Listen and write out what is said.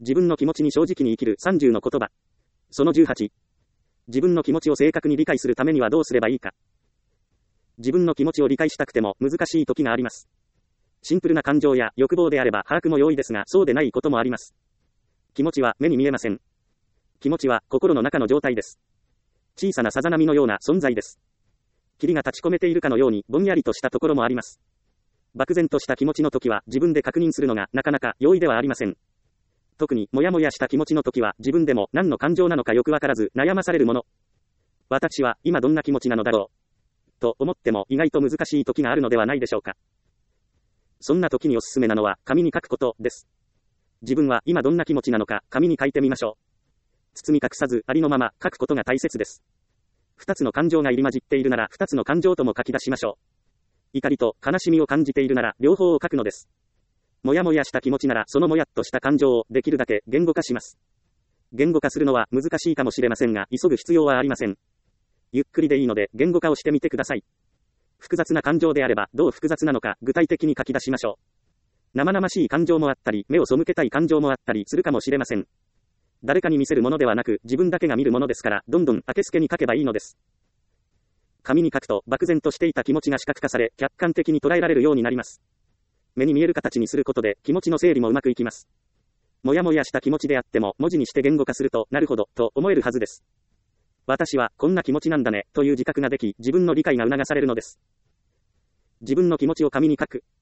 自分の気持ちに正直に生きる30の言葉。その18。自分の気持ちを正確に理解するためにはどうすればいいか。自分の気持ちを理解したくても難しい時があります。シンプルな感情や欲望であれば把握も容易ですが、そうでないこともあります。気持ちは目に見えません。気持ちは心の中の状態です。小さなさざ波のような存在です。霧が立ち込めているかのようにぼんやりとしたところもあります。漠然とした気持ちの時は自分で確認するのがなかなか容易ではありません。特にもやもやした気持ちの時は自分でも何の感情なのかよくわからず悩まされるもの。私は今どんな気持ちなのだろうと思っても意外と難しい時があるのではないでしょうか。そんな時におすすめなのは紙に書くことです。自分は今どんな気持ちなのか紙に書いてみましょう。包み隠さずありのまま書くことが大切です。二つの感情が入り混じっているなら二つの感情とも書き出しましょう。怒りと悲しみを感じているなら両方を書くのです。もやもやした気持ちならそのもやっとした感情をできるだけ言語化します。言語化するのは難しいかもしれませんが急ぐ必要はありません。ゆっくりでいいので言語化をしてみてください。複雑な感情であればどう複雑なのか具体的に書き出しましょう。生々しい感情もあったり目を背けたい感情もあったりするかもしれません。誰かに見せるものではなく自分だけが見るものですからどんどん当てつけに書けばいいのです。紙に書くと漠然としていた気持ちが視覚化され客観的に捉えられるようになります。目に見える形にすることで気持ちの整理もうまくいきます。もやもやした気持ちであっても文字にして言語化するとなるほどと思えるはずです。私はこんな気持ちなんだねという自覚ができ自分の理解が促されるのです。自分の気持ちを紙に書く。